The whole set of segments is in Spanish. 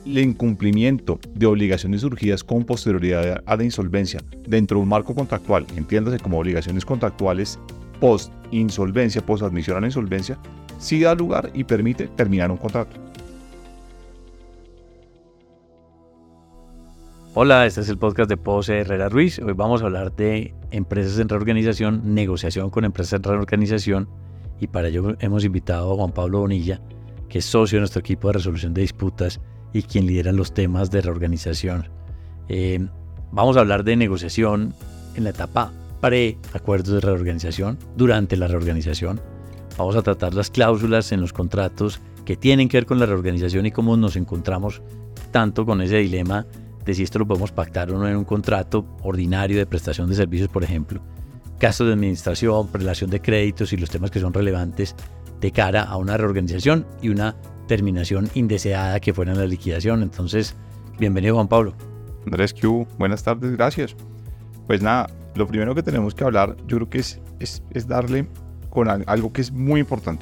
el incumplimiento de obligaciones surgidas con posterioridad a la insolvencia dentro de un marco contractual, entiéndase como obligaciones contractuales post-insolvencia, post-admisión a la insolvencia, sí da lugar y permite terminar un contrato. Hola, este es el podcast de Pose Herrera Ruiz. Hoy vamos a hablar de empresas en reorganización, negociación con empresas en reorganización, y para ello hemos invitado a Juan Pablo Bonilla, que es socio de nuestro equipo de resolución de disputas y quien lidera los temas de reorganización. Vamos a hablar de negociación en la etapa pre-acuerdos de reorganización, durante la reorganización. Vamos a tratar las cláusulas en los contratos que tienen que ver con la reorganización y cómo nos encontramos tanto con ese dilema de si esto lo podemos pactar o no en un contrato ordinario de prestación de servicios, por ejemplo. Gastos de administración, prelación de créditos y los temas que son relevantes de cara a una reorganización y una terminación indeseada que fuera en la liquidación. Entonces, bienvenido, Juan Pablo. Andrés, ¿qué hubo? Buenas tardes, gracias. Pues nada, lo primero que tenemos que hablar, yo creo que es darle con algo que es muy importante,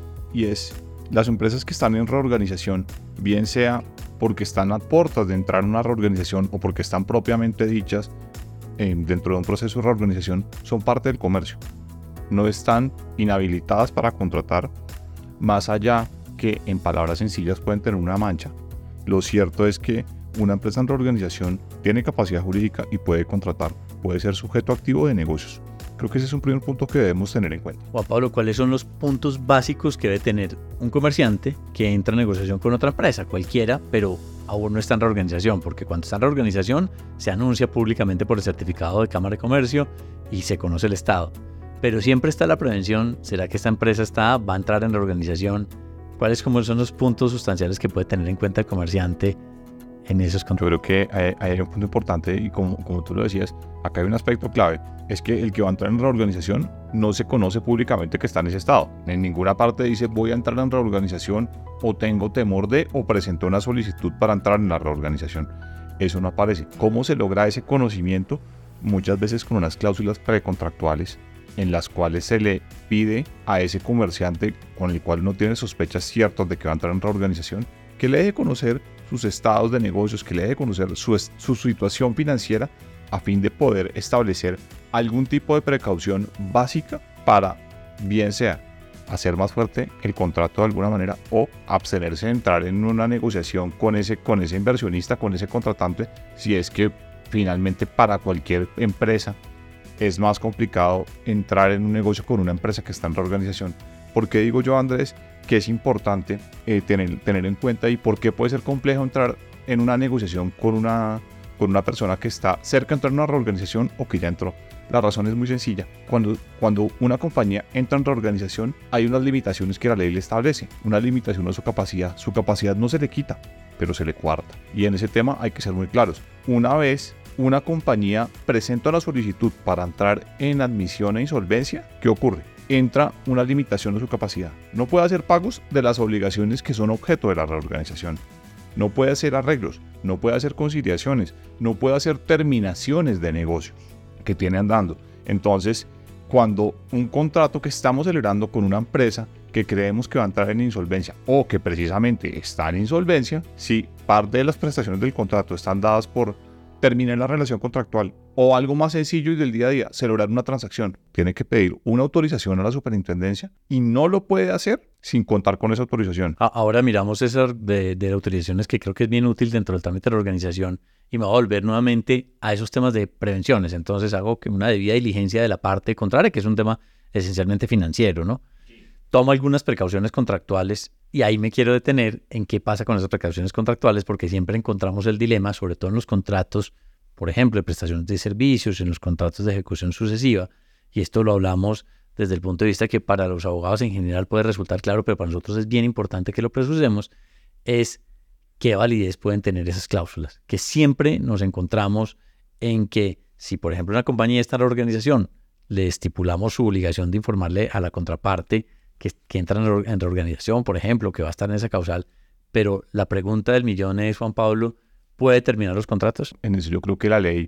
y es las empresas que están en reorganización, bien sea porque están a puertas de entrar en una reorganización o porque están propiamente dichas dentro de un proceso de reorganización, son parte del comercio. No están inhabilitadas para contratar, más allá que en palabras sencillas pueden tener una mancha. Lo cierto es que una empresa en reorganización tiene capacidad jurídica y puede contratar, puede ser sujeto activo de negocios. Creo que ese es un primer punto que debemos tener en cuenta. Juan Pablo, ¿cuáles son los puntos básicos que debe tener un comerciante que entra en negociación con otra empresa, cualquiera, pero aún no está en reorganización? Porque cuando está en reorganización se anuncia públicamente por el certificado de Cámara de Comercio y se conoce el estado. Pero siempre está la prevención. ¿Será que esta empresa va a entrar en reorganización? ¿Cuáles son los puntos sustanciales que puede tener en cuenta el comerciante en esos contratos? Yo creo que hay un punto importante, y como tú lo decías, acá hay un aspecto clave, es que el que va a entrar en reorganización no se conoce públicamente que está en ese estado. En ninguna parte dice voy a entrar en reorganización, o tengo temor de, o presento una solicitud para entrar en la reorganización. Eso no aparece. ¿Cómo se logra ese conocimiento? Muchas veces con unas cláusulas precontractuales en las cuales se le pide a ese comerciante con el cual no tiene sospechas ciertas de que va a entrar en reorganización, que le deje conocer sus estados de negocios, que le deje conocer su situación financiera, a fin de poder establecer algún tipo de precaución básica para, bien sea hacer más fuerte el contrato de alguna manera, o abstenerse de entrar en una negociación con ese inversionista, con ese contratante, si es que finalmente para cualquier empresa es más complicado entrar en un negocio con una empresa que está en reorganización. ¿Por qué digo yo, Andrés, que es importante tener en cuenta, y por qué puede ser complejo entrar en una negociación con una persona que está cerca de entrar en una reorganización o que ya entró? La razón es muy sencilla. Cuando una compañía entra en reorganización, hay unas limitaciones que la ley le establece, una limitación a su capacidad. Su capacidad no se le quita, pero se le coarta. Y en ese tema hay que ser muy claros. Una vez una compañía presenta la solicitud para entrar en admisión e insolvencia, ¿qué ocurre? Entra una limitación a su capacidad. No puede hacer pagos de las obligaciones que son objeto de la reorganización. No puede hacer arreglos, no puede hacer conciliaciones, no puede hacer terminaciones de negocios que tiene andando. Entonces, cuando un contrato que estamos celebrando con una empresa que creemos que va a entrar en insolvencia, o que precisamente está en insolvencia, si parte de las prestaciones del contrato están dadas por terminar la relación contractual, o algo más sencillo y del día a día, celebrar una transacción, tiene que pedir una autorización a la superintendencia, y no lo puede hacer sin contar con esa autorización. Ahora miramos esa de autorizaciones, que creo que es bien útil dentro del trámite de la organización, y me voy a volver nuevamente a esos temas de prevenciones. Entonces hago una debida diligencia de la parte contraria, que es un tema esencialmente financiero, ¿no? Sí. Tomo algunas precauciones contractuales, y ahí me quiero detener en qué pasa con esas precauciones contractuales, porque siempre encontramos el dilema, sobre todo en los contratos, por ejemplo, de prestaciones de servicios, en los contratos de ejecución sucesiva, y esto lo hablamos desde el punto de vista que para los abogados en general puede resultar claro, pero para nosotros es bien importante que lo precisemos, es qué validez pueden tener esas cláusulas, que siempre nos encontramos en que si, por ejemplo, una compañía está en la organización, le estipulamos su obligación de informarle a la contraparte que entra en reorganización, por ejemplo, que va a estar en esa causal, pero la pregunta del millón es, Juan Pablo, ¿puede terminar los contratos? En eso yo creo que la ley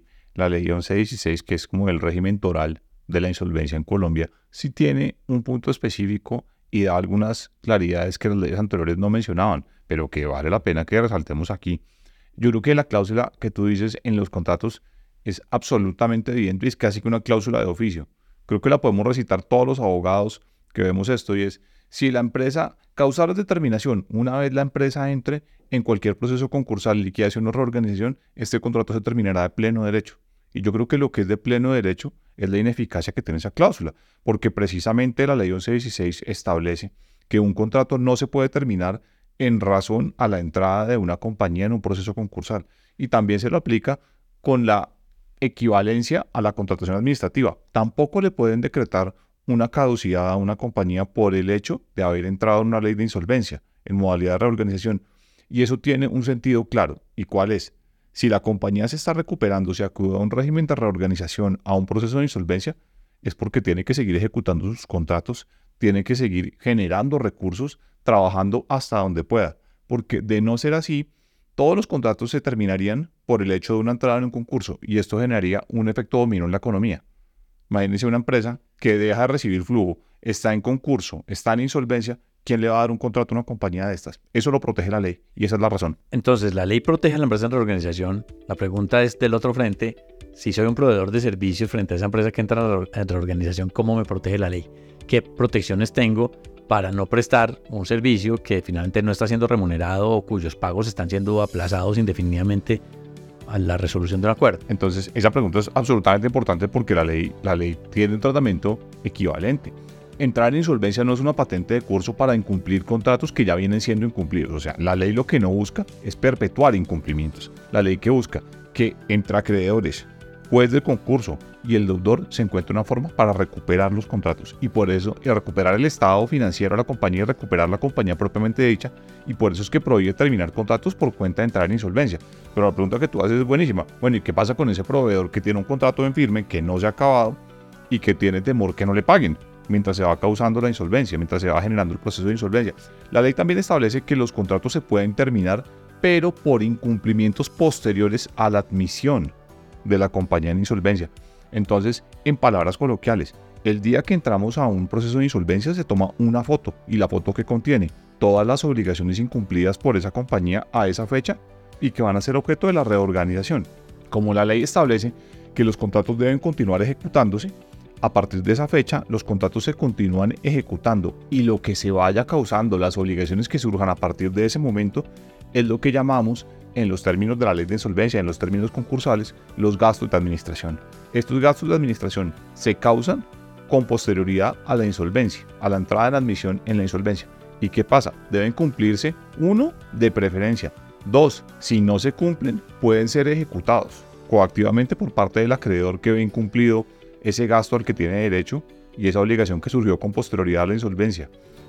1116, que es como el régimen toral de la insolvencia en Colombia, sí tiene un punto específico y da algunas claridades que las leyes anteriores no mencionaban, pero que vale la pena que resaltemos aquí. Yo creo que la cláusula que tú dices en los contratos es absolutamente evidente y es casi que una cláusula de oficio. Creo que la podemos recitar todos los abogados que vemos esto y es, si la empresa, causar determinación, una vez la empresa entre en cualquier proceso concursal, liquidación o reorganización, este contrato se terminará de pleno derecho. Y yo creo que lo que es de pleno derecho es la ineficacia que tiene esa cláusula, porque precisamente la ley 1116 establece que un contrato no se puede terminar en razón a la entrada de una compañía en un proceso concursal. Y también se lo aplica con la equivalencia a la contratación administrativa. Tampoco le pueden decretar una caducidad a una compañía por el hecho de haber entrado en una ley de insolvencia en modalidad de reorganización. Y eso tiene un sentido claro. ¿Y cuál es? Si la compañía se está recuperando, se acude a un régimen de reorganización, a un proceso de insolvencia, es porque tiene que seguir ejecutando sus contratos, tiene que seguir generando recursos, trabajando hasta donde pueda. Porque de no ser así, todos los contratos se terminarían por el hecho de una entrada en un concurso y esto generaría un efecto dominó en la economía. Imagínense una empresa que deja de recibir flujo, está en concurso, está en insolvencia. ¿Quién le va a dar un contrato a una compañía de estas? Eso lo protege la ley y esa es la razón. Entonces, la ley protege a la empresa en reorganización. La pregunta es del otro frente, si soy un proveedor de servicios frente a esa empresa que entra en reorganización, ¿cómo me protege la ley? ¿Qué protecciones tengo para no prestar un servicio que finalmente no está siendo remunerado o cuyos pagos están siendo aplazados indefinidamente a la resolución de un acuerdo? Entonces, esa pregunta es absolutamente importante porque la ley tiene un tratamiento equivalente. Entrar en insolvencia no es una patente de curso para incumplir contratos que ya vienen siendo incumplidos. O sea, la ley lo que no busca es perpetuar incumplimientos. La ley que busca que entre acreedores, juez del concurso y el deudor se encuentre una forma para recuperar los contratos. Y por eso, y recuperar el estado financiero de la compañía y recuperar la compañía propiamente dicha. Y por eso es que prohíbe terminar contratos por cuenta de entrar en insolvencia. Pero la pregunta que tú haces es buenísima. Bueno, ¿y qué pasa con ese proveedor que tiene un contrato en firme que no se ha acabado y que tiene temor que no le paguen mientras se va causando la insolvencia, mientras se va generando el proceso de insolvencia? La ley también establece que los contratos se pueden terminar, pero por incumplimientos posteriores a la admisión de la compañía en insolvencia. Entonces, en palabras coloquiales, el día que entramos a un proceso de insolvencia se toma una foto y la foto que contiene todas las obligaciones incumplidas por esa compañía a esa fecha y que van a ser objeto de la reorganización. Como la ley establece que los contratos deben continuar ejecutándose, a partir de esa fecha, los contratos se continúan ejecutando y lo que se vaya causando, las obligaciones que surjan a partir de ese momento, es lo que llamamos, en los términos de la ley de insolvencia, en los términos concursales, los gastos de administración. Estos gastos de administración se causan con posterioridad a la insolvencia, a la entrada en admisión en la insolvencia. ¿Y qué pasa? Deben cumplirse, 1, de preferencia. 2, si no se cumplen, pueden ser ejecutados coactivamente por parte del acreedor que ve incumplido ese gasto al que tiene derecho y esa obligación que surgió con posterioridad a la insolvencia.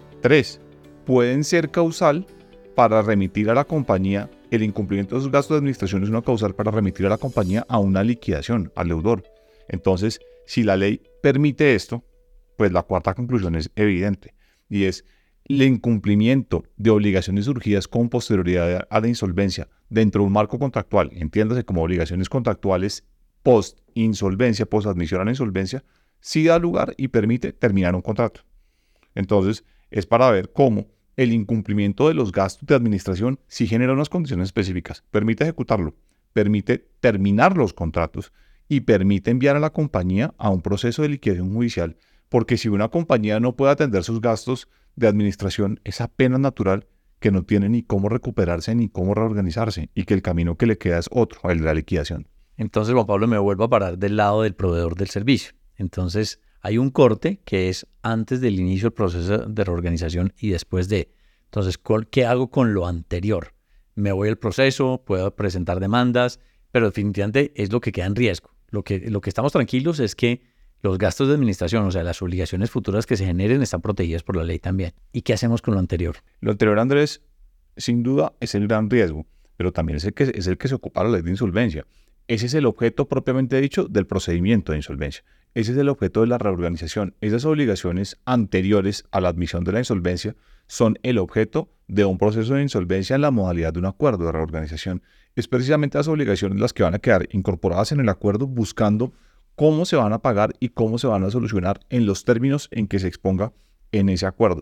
3. Pueden ser causal para remitir a la compañía. El incumplimiento de esos gastos de administración es una causal para remitir a la compañía a una liquidación, al deudor. Entonces, si la ley permite esto, pues la cuarta conclusión es evidente y es el incumplimiento de obligaciones surgidas con posterioridad a la insolvencia dentro de un marco contractual, entiéndase como obligaciones contractuales post-insolvencia, post-admisión a la insolvencia, sí da lugar y permite terminar un contrato. Entonces, es para ver cómo el incumplimiento de los gastos de administración sí genera unas condiciones específicas, permite ejecutarlo, permite terminar los contratos y permite enviar a la compañía a un proceso de liquidación judicial, porque si una compañía no puede atender sus gastos de administración, es apenas natural que no tiene ni cómo recuperarse ni cómo reorganizarse y que el camino que le queda es otro, el de la liquidación. Entonces, Juan Pablo, me vuelvo a parar del lado del proveedor del servicio. Entonces, hay un corte que es antes del inicio del proceso de reorganización y después de. Entonces, ¿qué hago con lo anterior? Me voy al proceso, puedo presentar demandas, pero definitivamente es lo que queda en riesgo. Lo que estamos tranquilos es que los gastos de administración, o sea, las obligaciones futuras que se generen, están protegidas por la ley también. ¿Y qué hacemos con lo anterior? Lo anterior, Andrés, sin duda es el gran riesgo, pero también es el que se ocupa la ley de insolvencia. Ese es el objeto propiamente dicho del procedimiento de insolvencia. Ese es el objeto de la reorganización. Esas obligaciones anteriores a la admisión de la insolvencia son el objeto de un proceso de insolvencia en la modalidad de un acuerdo de reorganización. Es precisamente las obligaciones las que van a quedar incorporadas en el acuerdo buscando cómo se van a pagar y cómo se van a solucionar en los términos en que se exponga en ese acuerdo.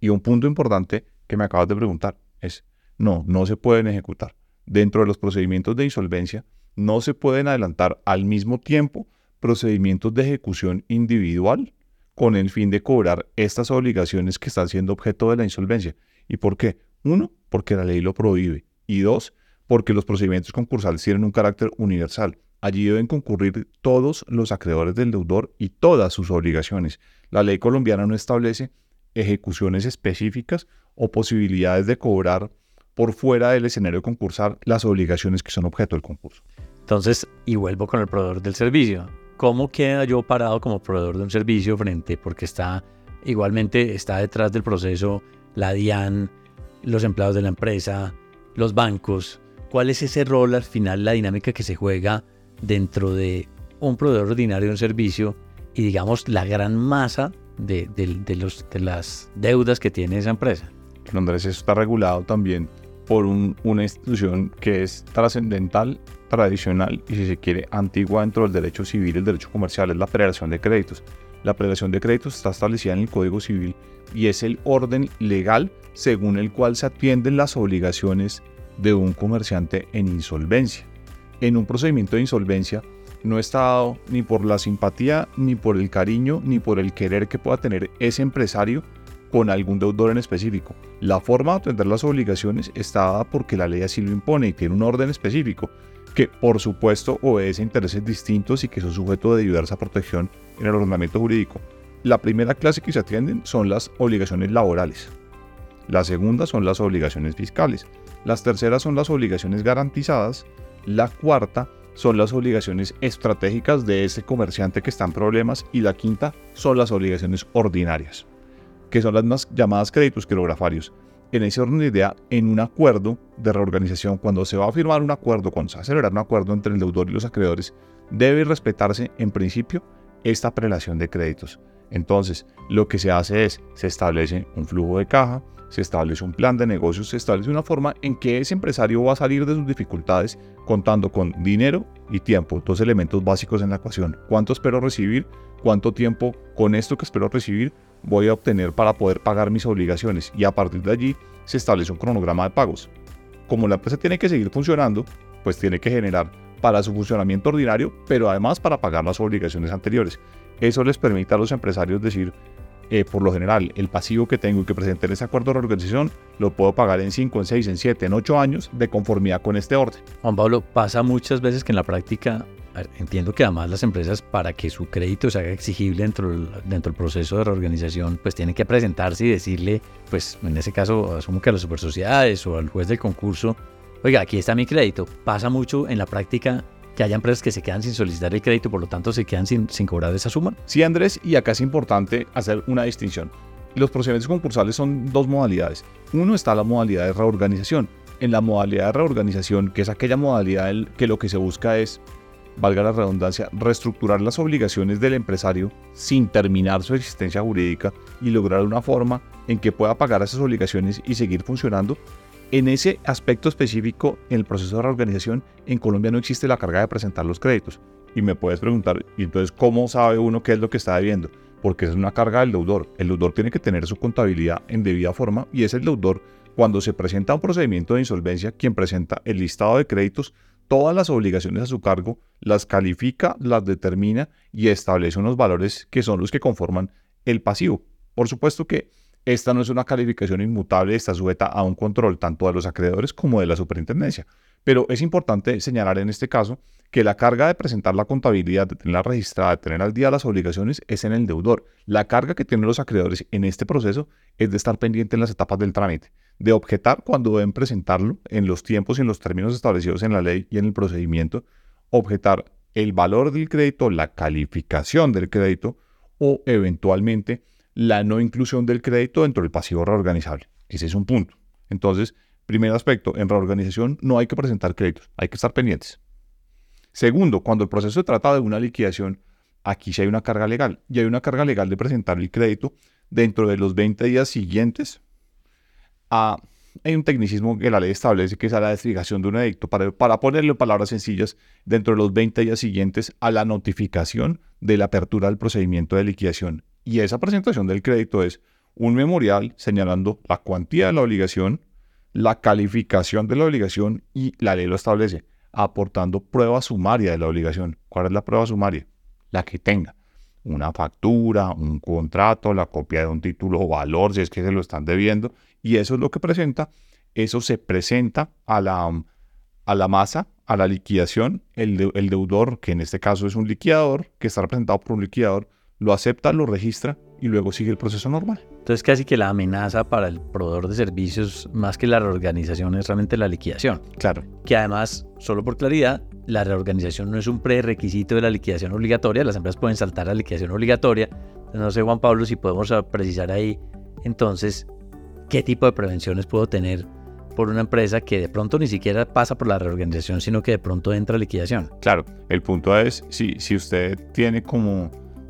Y un punto importante que me acabas de preguntar es, no se pueden ejecutar. Dentro de los procedimientos de insolvencia, no se pueden adelantar al mismo tiempo procedimientos de ejecución individual con el fin de cobrar estas obligaciones que están siendo objeto de la insolvencia. ¿Y por qué? Uno, porque la ley lo prohíbe. Y dos, porque los procedimientos concursales tienen un carácter universal. Allí deben concurrir todos los acreedores del deudor y todas sus obligaciones. La ley colombiana no establece ejecuciones específicas o posibilidades de cobrar por fuera del escenario concursal las obligaciones que son objeto del concurso. Entonces, y vuelvo con el proveedor del servicio. ¿Cómo queda yo parado como proveedor de un servicio porque igualmente está detrás del proceso la DIAN, los empleados de la empresa, los bancos? ¿Cuál es ese rol al final, la dinámica que se juega dentro de un proveedor ordinario de un servicio y digamos la gran masa de las deudas que tiene esa empresa? Andrés, eso está regulado también por una institución que es trascendental, tradicional y, si se quiere, antigua dentro del derecho civil, el derecho comercial, es la prelación de créditos. La prelación de créditos está establecida en el Código Civil y es el orden legal según el cual se atienden las obligaciones de un comerciante en insolvencia. En un procedimiento de insolvencia no está dado ni por la simpatía, ni por el cariño, ni por el querer que pueda tener ese empresario con algún deudor en específico. La forma de atender las obligaciones está dada porque la ley así lo impone y tiene un orden específico que, por supuesto, obedece a intereses distintos y que son sujetos de diversa protección en el ordenamiento jurídico. La primera clase que se atienden son las obligaciones laborales. La segunda son las obligaciones fiscales. Las terceras son las obligaciones garantizadas. La cuarta son las obligaciones estratégicas de ese comerciante que está en problemas. Y la quinta son las obligaciones ordinarias, que son las más llamadas créditos quirografarios. En ese orden de idea, en un acuerdo de reorganización, cuando se va a firmar un acuerdo, cuando se va a celebrar un acuerdo entre el deudor y los acreedores, debe respetarse en principio esta prelación de créditos. Entonces, lo que se hace es, se establece un flujo de caja, se establece un plan de negocios, se establece una forma en que ese empresario va a salir de sus dificultades contando con dinero y tiempo, dos elementos básicos en la ecuación. ¿Cuánto espero recibir? ¿Cuánto tiempo con esto que espero recibir voy a obtener para poder pagar mis obligaciones? Y a partir de allí se establece un cronograma de pagos. Como la empresa tiene que seguir funcionando, pues tiene que generar para su funcionamiento ordinario, pero además para pagar las obligaciones anteriores. Eso les permite a los empresarios decir, por lo general, el pasivo que tengo y que presenté en ese acuerdo de reorganización lo puedo pagar en 5, en 6, en 7, en 8 años de conformidad con este orden. Juan Pablo, pasa muchas veces que en la práctica, entiendo que además las empresas, para que su crédito se haga exigible dentro del proceso de reorganización, pues tienen que presentarse y decirle, pues en ese caso asumo que a las supersociedades o al juez del concurso, oiga, aquí está mi crédito. Pasa mucho en la práctica que haya empresas que se quedan sin solicitar el crédito, por lo tanto se quedan sin cobrar esa suma. Sí, Andrés, y acá es importante hacer una distinción. Los procedimientos concursales son dos modalidades. Uno está la modalidad de reorganización. En la modalidad de reorganización, que es aquella modalidad que lo que se busca es, valga la redundancia, reestructurar las obligaciones del empresario sin terminar su existencia jurídica y lograr una forma en que pueda pagar esas obligaciones y seguir funcionando. En ese aspecto específico, en el proceso de reorganización, en Colombia no existe la carga de presentar los créditos. Y me puedes preguntar, ¿y entonces cómo sabe uno qué es lo que está debiendo? Porque es una carga del deudor. El deudor tiene que tener su contabilidad en debida forma y es el deudor, cuando se presenta un procedimiento de insolvencia, quien presenta el listado de créditos, todas las obligaciones a su cargo, las califica, las determina y establece unos valores que son los que conforman el pasivo. Por supuesto que esta no es una calificación inmutable, está sujeta a un control tanto de los acreedores como de la superintendencia. Pero es importante señalar en este caso que la carga de presentar la contabilidad, de tenerla registrada, de tener al día las obligaciones, es en el deudor. La carga que tienen los acreedores en este proceso es de estar pendiente en las etapas del trámite, de objetar cuando deben presentarlo en los tiempos y en los términos establecidos en la ley y en el procedimiento, objetar el valor del crédito, la calificación del crédito o eventualmente la no inclusión del crédito dentro del pasivo reorganizable. Ese es un punto. Entonces, primer aspecto, en reorganización no hay que presentar créditos, hay que estar pendientes. Segundo, cuando el proceso se trata de una liquidación, aquí sí hay una carga legal. Y hay una carga legal de presentar el crédito dentro de los 20 días siguientes a... Hay un tecnicismo que la ley establece, que es a la desligación de un edicto. Para ponerlo en palabras sencillas, dentro de los 20 días siguientes a la notificación de la apertura del procedimiento de liquidación. Y esa presentación del crédito es un memorial señalando la cuantía de la obligación, la calificación de la obligación y la ley lo establece, aportando prueba sumaria de la obligación. ¿Cuál es la prueba sumaria? La que tenga una factura, un contrato, la copia de un título o valor, si es que se lo están debiendo, y eso es lo que presenta. Eso se presenta a la masa, a la liquidación. El deudor, que en este caso es un liquidador, que está representado por un liquidador, lo acepta, lo registra y luego sigue el proceso normal. Entonces casi que la amenaza para el proveedor de servicios, más que la reorganización, es realmente la liquidación. Claro. Que además, solo por claridad, la reorganización no es un prerequisito de la liquidación obligatoria. Las empresas pueden saltar a la liquidación obligatoria. No sé, Juan Pablo, si podemos precisar ahí, entonces, ¿qué tipo de prevenciones puedo tener por una empresa que de pronto ni siquiera pasa por la reorganización, sino que de pronto entra a liquidación? Claro, el punto es, si usted tiene como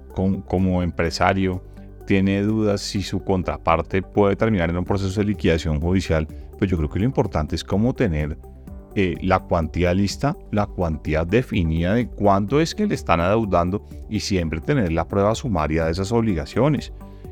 empresario, tiene dudas si su contraparte puede terminar en un proceso de liquidación judicial, pues yo creo que lo importante es cómo tener la cuantía lista, la cuantía definida de cuánto es que le están adeudando y siempre tener la prueba sumaria de esas obligaciones.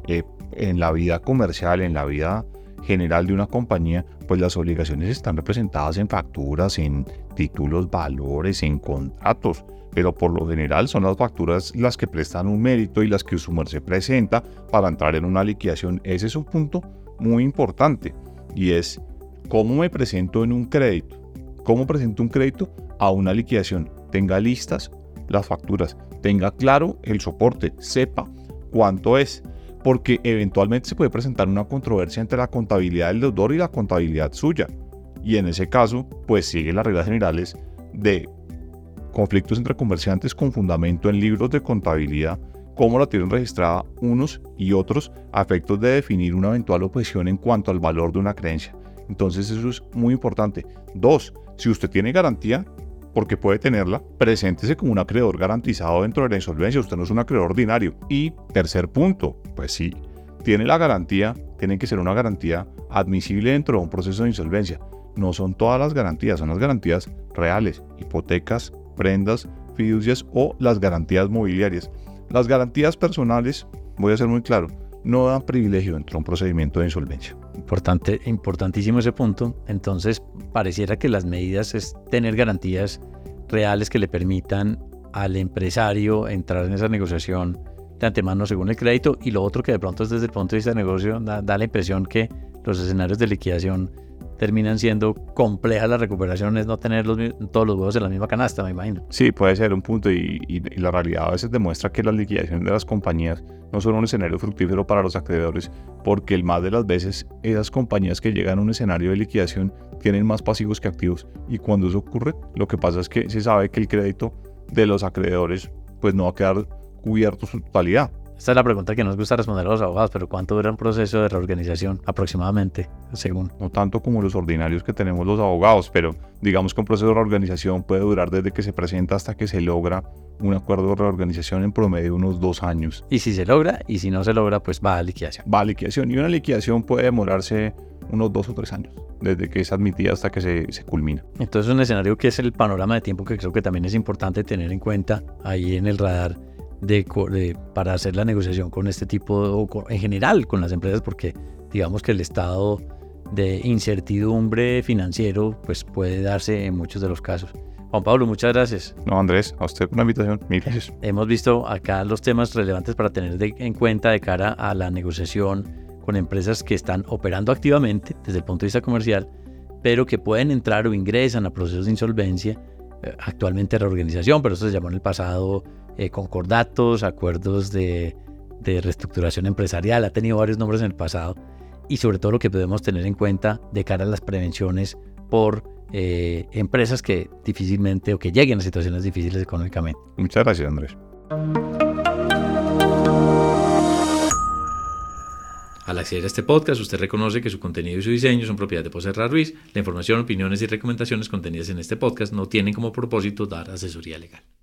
En la vida comercial, en la vida general de una compañía, pues las obligaciones están representadas en facturas, en títulos, valores, en contratos, pero por lo general son las facturas las que prestan un mérito y las que su merced presenta para entrar en una liquidación. Ese es un punto muy importante y es cómo me presento en un crédito, cómo presento un crédito a una liquidación. Tenga listas las facturas, tenga claro el soporte, sepa cuánto es, porque eventualmente se puede presentar una controversia entre la contabilidad del deudor y la contabilidad suya, y en ese caso pues sigue las reglas generales de conflictos entre comerciantes con fundamento en libros de contabilidad, cómo la tienen registrada unos y otros a efectos de definir una eventual objeción en cuanto al valor de una creencia. Entonces eso es muy importante. 2, si usted tiene garantía, porque puede tenerla, preséntese como un acreedor garantizado dentro de la insolvencia. Usted no es un acreedor ordinario. Y tercer punto, pues si tiene la garantía, tiene que ser una garantía admisible dentro de un proceso de insolvencia. No son todas las garantías, son las garantías reales, hipotecas, prendas, fiducias o las garantías mobiliarias. Las garantías personales, voy a ser muy claro, no dan privilegio dentro de un procedimiento de insolvencia. Importantísimo ese punto. Entonces, pareciera que las medidas es tener garantías reales que le permitan al empresario entrar en esa negociación de antemano según el crédito, y lo otro que de pronto es desde el punto de vista de negocio, da la impresión que los escenarios de liquidación terminan siendo complejas las recuperaciones, no tener todos los huevos en la misma canasta, me imagino. Sí, puede ser un punto y la realidad a veces demuestra que las liquidaciones de las compañías no son un escenario fructífero para los acreedores, porque el más de las veces esas compañías que llegan a un escenario de liquidación tienen más pasivos que activos, y cuando eso ocurre, lo que pasa es que se sabe que el crédito de los acreedores pues no va a quedar cubierto su totalidad. Esta es la pregunta que nos gusta responder a los abogados, pero ¿cuánto dura un proceso de reorganización aproximadamente, según? No tanto como los ordinarios que tenemos los abogados, pero digamos que un proceso de reorganización puede durar desde que se presenta hasta que se logra un acuerdo de reorganización, en promedio unos 2 años. Y si se logra, y si no se logra, pues va a liquidación. Va a liquidación, y una liquidación puede demorarse unos 2 o 3 años, desde que es admitida hasta que se culmina. Entonces un escenario que es el panorama de tiempo que creo que también es importante tener en cuenta ahí en el radar para hacer la negociación con este tipo, o en general con las empresas, porque digamos que el estado de incertidumbre financiero pues puede darse en muchos de los casos. Juan Pablo, muchas gracias. No, Andrés, a usted por la invitación, mil gracias. Hemos visto acá los temas relevantes para tener en cuenta de cara a la negociación con empresas que están operando activamente desde el punto de vista comercial, pero que pueden entrar o ingresan a procesos de insolvencia, actualmente reorganización, pero eso se llamó en el pasado concordatos, acuerdos de reestructuración empresarial, ha tenido varios nombres en el pasado, y sobre todo lo que podemos tener en cuenta de cara a las prevenciones por empresas que difícilmente o que lleguen a situaciones difíciles económicamente. Muchas gracias, Andrés. Al acceder a este podcast, usted reconoce que su contenido y su diseño son propiedad de Poserra Ruiz. La información, opiniones y recomendaciones contenidas en este podcast no tienen como propósito dar asesoría legal.